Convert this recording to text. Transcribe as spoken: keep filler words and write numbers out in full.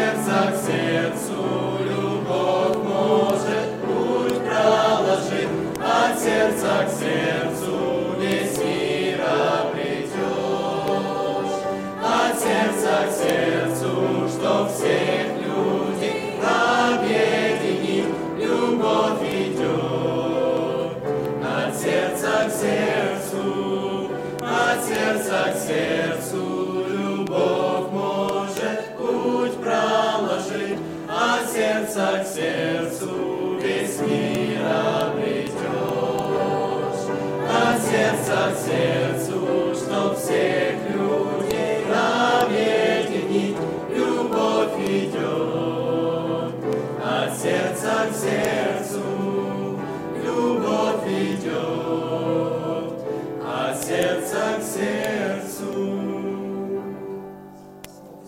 сердца к сердцу любовь может путь проложить, от сердца к сердцу весь мир обретешь. От сердца к сердцу, что всех людей объединит, любовь идет. От сердца к сердцу, от сердца к сердцу любовь может путь проложить, от сердца к сердцу весь мир обретешь. От сердца к сердцу, чтоб все